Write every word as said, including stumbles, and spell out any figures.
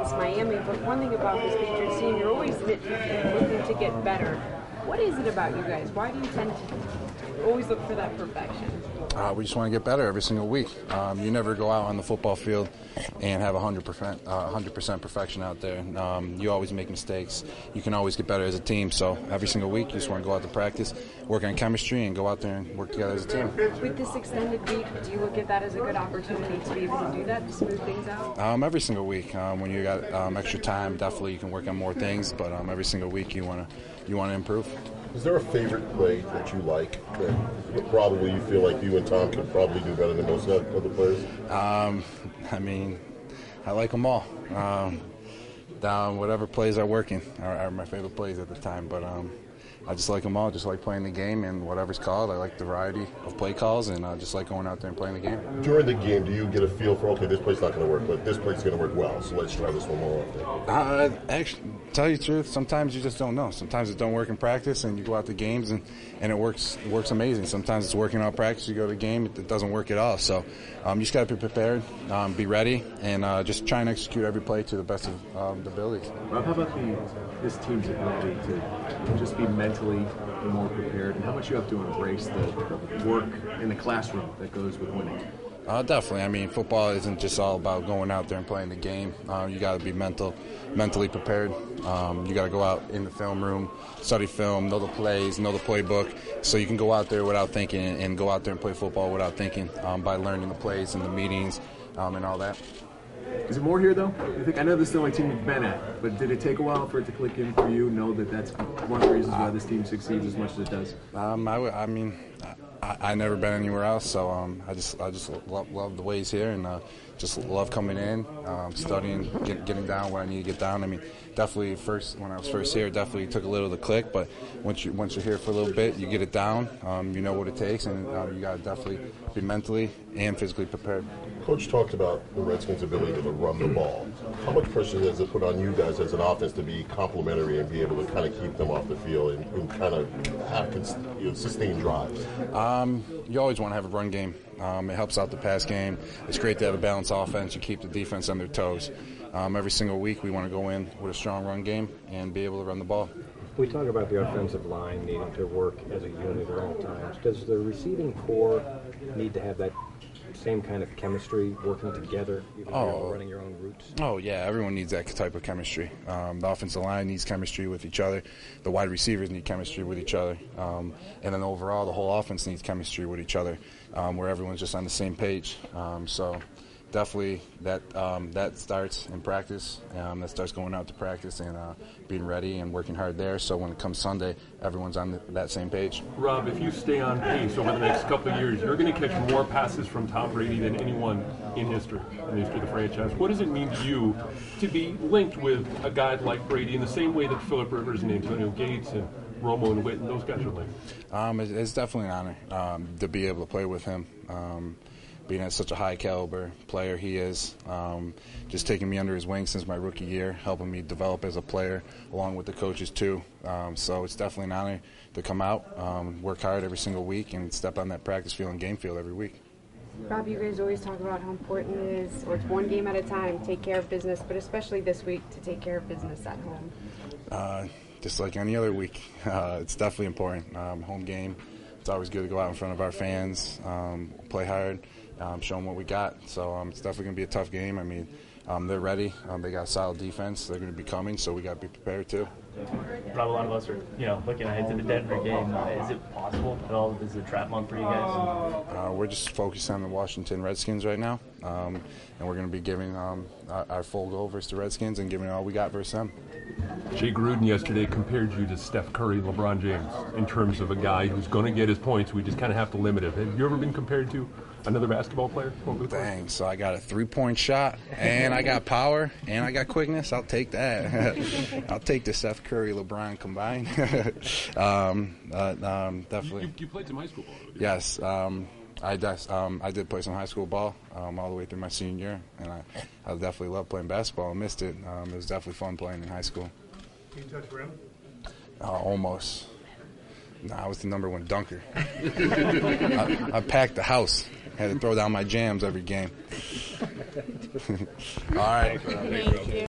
against Miami, but one thing about this Patriots team, you're always nitpicking, looking to get better. What is it about you guys? Why do you tend to always look for that perfection? Uh, we just want to get better every single week. Um, you never go out on the football field and have one hundred percent, uh, one hundred percent perfection out there. Um, you always make mistakes. You can always get better as a team. So every single week, you just want to go out to practice, work on chemistry, and go out there and work together as a team. With this extended week, do you look at that as a good opportunity to be able to do that, to smooth things out? Um, every single week, um, when you got um, extra time, definitely you can work on more things. But um, every single week, you want to you want to improve. Is there a favorite play that you like that probably you feel like you and Tom could probably do better than most other players? Um, I mean, I like them all. Um, down whatever plays are working are, are my favorite plays at the time. But um, I just like them all. Just like playing the game and whatever's called. I like the variety of play calls, and I just like going out there and playing the game. During the game, do you get a feel for, okay, this play's not going to work, but this play's going to work well, so let's try this one more often? Uh, actually, tell you the truth, sometimes you just don't know. Sometimes it don't work in practice, and you go out to games, and, and it works it works amazing. Sometimes it's working out practice, you go to the game, it, it doesn't work at all. So um, you just got to be prepared, um, be ready, and uh, just try and execute every play to the best of um, the abilities. Rob, how about the, this team's ability to just be mentally more prepared, and how much you have to embrace the, the work in the classroom that goes with winning? Uh, definitely. I mean, football isn't just all about going out there and playing the game. Uh, you got to be mental, mentally prepared. Um, you got to go out in the film room, study film, know the plays, know the playbook, so you can go out there without thinking and go out there and play football without thinking um, by learning the plays and the meetings um, and all that. Is it more here, though? You think, I know this is the only team you've been at, but did it take a while for it to click in for you, know that that's one of the reasons why this team succeeds as much as it does? Um, I, I mean, I, I never been anywhere else, so um, I just I just love, love the ways here, and uh, just love coming in, um, studying, get, getting down where I need to get down. I mean, definitely first when I was first here, definitely took a little to click, but once you once you're here for a little bit, you get it down. Um, you know what it takes, and uh, you got to definitely be mentally and physically prepared. Coach talked about the Redskins' ability to run the ball. How much pressure does it put on you guys as an offense to be complementary and be able to kind of keep them off the field and, and kind of have you know, sustained drives? Um, you always want to have a run game. Um, it helps out the pass game. It's great to have a balanced offense. You keep the defense on their toes. Um, every single week we want to go in with a strong run game and be able to run the ball. We talk about the offensive line needing to work as a unit at all times. Does the receiving core need to have that same kind of chemistry, working together, even oh, if you're running your own routes? Oh, yeah, everyone needs that type of chemistry. Um, the offensive line needs chemistry with each other. The wide receivers need chemistry with each other. Um, and then overall, the whole offense needs chemistry with each other, um, where everyone's just on the same page. Um, so definitely that um, that starts in practice. Um, that starts going out to practice and uh, being ready and working hard there. So when it comes Sunday, everyone's on the, that same page. Rob, if you stay on pace over the next couple of years, you're going to catch more passes from Tom Brady than anyone in history, in the history of the franchise. What does it mean to you to be linked with a guy like Brady in the same way that Phillip Rivers and Antonio Gates and Romo and Witt and those guys are linked? Um, it, it's definitely an honor um, to be able to play with him. Um, being at such a high caliber player he is, um, just taking me under his wing since my rookie year, helping me develop as a player, along with the coaches too. Um, so it's definitely an honor to come out, um, work hard every single week, and step on that practice field and game field every week. Rob, you guys always talk about how important it is, or it's one game at a time, take care of business, but especially this week to take care of business at home. Uh, just like any other week, uh, it's definitely important. Um, home game, it's always good to go out in front of our fans, um, play hard, um, show them what we got. So um, it's definitely going to be a tough game. I mean, um, they're ready. Um, they got a solid defense. They're going to be coming, so we got to be prepared too. Rob, a lot of us are, you know, looking ahead to the Denver game. Uh, is it possible at all? Is it a trap month for you guys? Uh, we're just focused on the Washington Redskins right now, um, and we're going to be giving um, our, our full goal versus the Redskins and giving it all we got versus them. Jay Gruden yesterday compared you to Steph Curry, LeBron James, in terms of a guy who's going to get his points. We just kind of have to limit him. Have you ever been compared to another basketball player? Dang, so I got a three-point shot, and I got power, and I got quickness. I'll take that. I'll take the Steph Curry, LeBron combined. um, uh, um, definitely. You, you played some high school ball. Yes. Um, I, um, I did play some high school ball um, all the way through my senior year, and I, I definitely loved playing basketball. I missed it. Um, it was definitely fun playing in high school. Can you touch rim? Uh, almost. No, nah, I was the number one dunker. I, I packed the house. Had to throw down my jams every game. All right. Thank you.